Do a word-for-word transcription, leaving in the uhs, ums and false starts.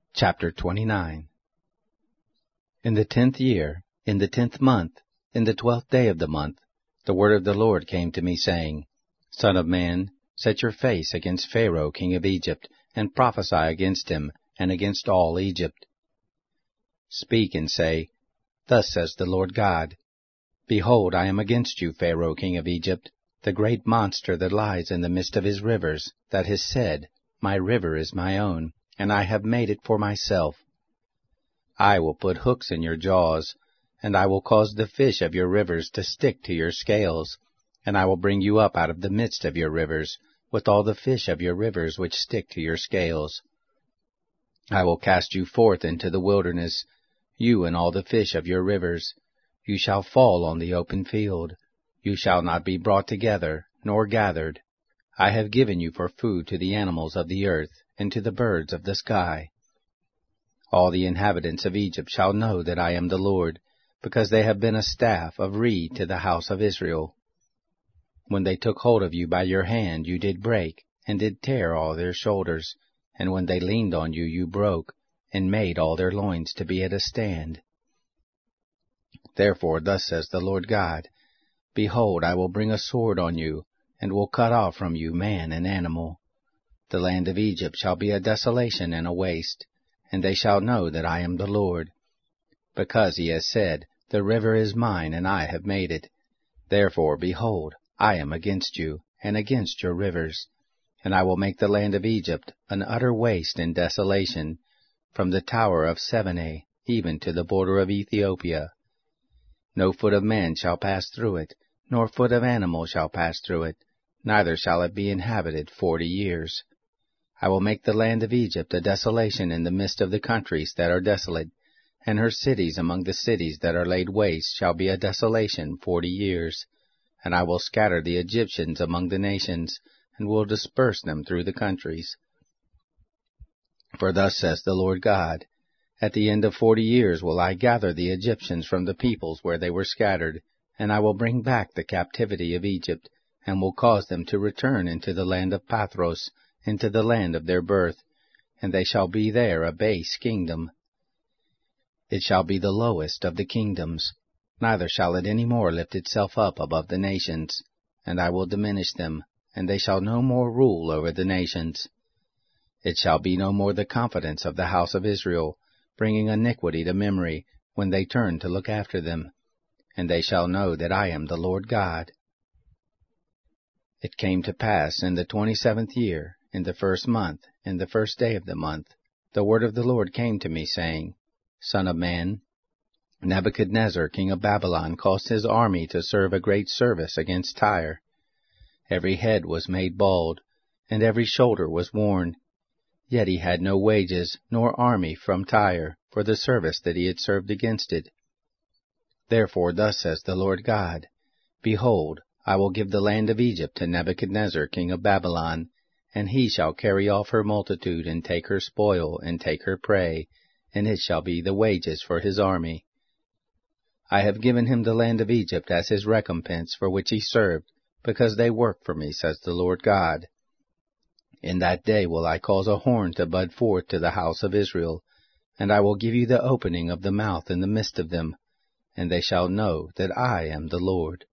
Chapter twenty-nine. In the tenth year, in the tenth month, in the twelfth day of the month, the word of the Lord came to me, saying, Son of man, set your face against Pharaoh king of Egypt, and prophesy against him, and against all Egypt. Speak and say, Thus says the Lord God, Behold, I am against you, Pharaoh king of Egypt, the great monster that lies in the midst of his rivers, that has said, My river is my own, and I have made it for myself. I will put hooks in your jaws, and I will cause the fish of your rivers to stick to your scales, and I will bring you up out of the midst of your rivers, with all the fish of your rivers which stick to your scales. I will cast you forth into the wilderness, you and all the fish of your rivers. You shall fall on the open field. You shall not be brought together, nor gathered. I have given you for food to the animals of the earth, and to the birds of the sky. All the inhabitants of Egypt shall know that I am the Lord, because they have been a staff of reed to the house of Israel. When they took hold of you by your hand, you did break, and did tear all their shoulders, and when they leaned on you, you broke, and made all their loins to be at a stand. Therefore thus says the Lord God, Behold, I will bring a sword on you, and will cut off from you man and animal. The land of Egypt shall be a desolation and a waste, and they shall know that I am the Lord. Because he has said, The river is mine, and I have made it. Therefore, behold, I am against you, and against your rivers. And I will make the land of Egypt an utter waste and desolation, from the tower of Seveneh even to the border of Ethiopia. No foot of man shall pass through it, nor foot of animal shall pass through it, neither shall it be inhabited forty years. I will make the land of Egypt a desolation in the midst of the countries that are desolate, and her cities among the cities that are laid waste shall be a desolation forty years. And I will scatter the Egyptians among the nations, and will disperse them through the countries. For thus says the Lord God, At the end of forty years will I gather the Egyptians from the peoples where they were scattered, and I will bring back the captivity of Egypt, and will cause them to return into the land of Pathros, into the land of their birth, and they shall be there a base kingdom. It shall be the lowest of the kingdoms, neither shall it any more lift itself up above the nations, and I will diminish them, and they shall no more rule over the nations. It shall be no more the confidence of the house of Israel, bringing iniquity to memory, when they turn to look after them, and they shall know that I am the Lord God. It came to pass in the twenty-seventh year, in the first month, in the first day of the month, the word of the Lord came to me, saying, Son of man, Nebuchadnezzar king of Babylon caused his army to serve a great service against Tyre. Every head was made bald, and every shoulder was worn. Yet he had no wages nor army from Tyre for the service that he had served against it. Therefore thus says the Lord God, Behold, I will give the land of Egypt to Nebuchadnezzar king of Babylon, and he shall carry off her multitude, and take her spoil, and take her prey, and it shall be the wages for his army. I have given him the land of Egypt as his recompense for which he served, because they work for me, says the Lord God. In that day will I cause a horn to bud forth to the house of Israel, and I will give you the opening of the mouth in the midst of them, and they shall know that I am the Lord.